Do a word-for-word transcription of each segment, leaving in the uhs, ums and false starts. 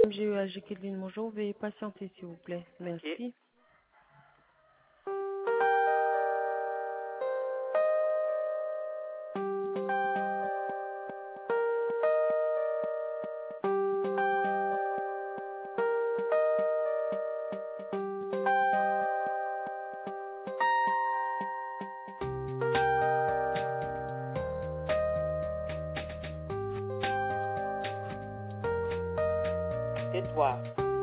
G E A G Kelvin, bonjour. Veuillez patienter, s'il vous plaît. Merci. C'est toi.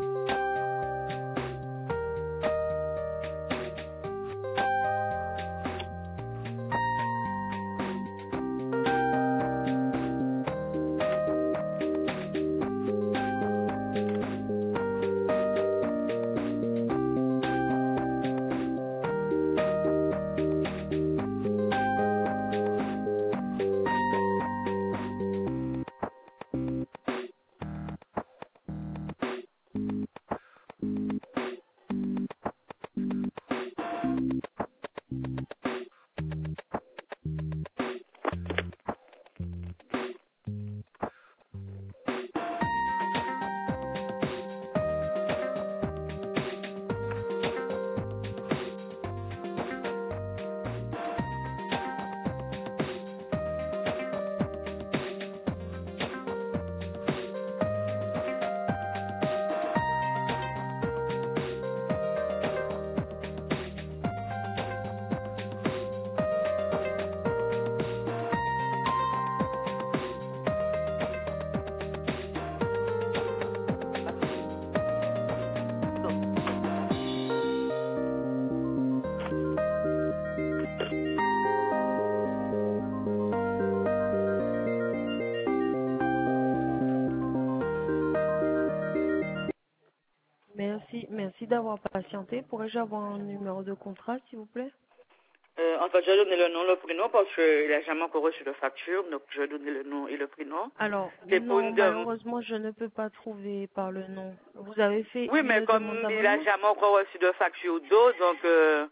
Merci, merci d'avoir patienté. Pourrais-je avoir un numéro de contrat, s'il vous plaît? Euh, en fait, j'ai donné le nom, le prénom parce qu'il n'a jamais encore reçu de facture, donc je vais donner le nom et le prénom. Alors, C'est pour non, une demande. malheureusement, je ne peux pas trouver par le nom. Vous avez fait Oui, une mais comme demande il n'a d'abonnement? jamais encore reçu de facture d'eau, donc euh,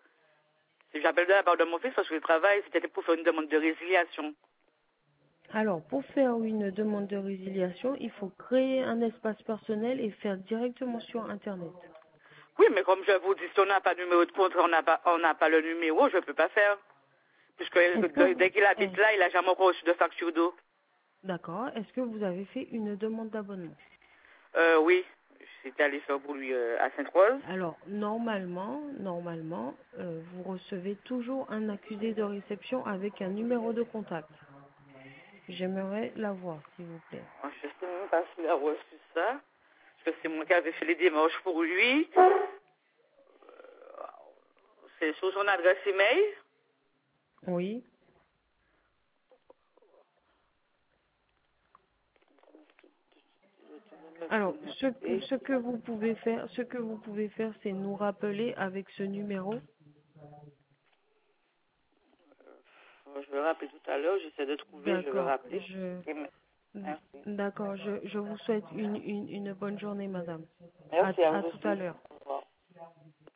si j'appelle de la part de mon fils parce qu'il travaille, c'était pour faire une demande de résiliation. Alors, pour faire une demande de résiliation, il faut créer un espace personnel et faire directement sur Internet. Oui, mais comme je vous dis, si on n'a pas de numéro de contrat, on n'a pas, on n'a pas le numéro, je ne peux pas faire. Puisque Est-ce que vous- dès qu'il habite est- là, il n'a jamais encore reçu de facture d'eau. D'accord. Est-ce que vous avez fait une demande d'abonnement? Euh, oui, j'étais allé faire pour lui euh, à Sainte-Rose. Alors, normalement, normalement, euh, vous recevez toujours un accusé de réception avec un numéro de contact. J'aimerais l'avoir, s'il vous plaît. Je ne sais même pas s'il a reçu ça. Parce que c'est moi qui avais fait les démarches pour lui. C'est sur son adresse email. Oui. Alors, ce, que- ce que vous pouvez faire, ce que vous pouvez faire, c'est nous rappeler avec ce numéro. Je vais rappeler tout à l'heure. J'essaie de trouver, je vais D'accord. rappeler. Je, Et me- Merci. d'accord. Je, je vous souhaite une, une, une bonne journée, madame. À, Merci à à vous tout à aussi. l'heure.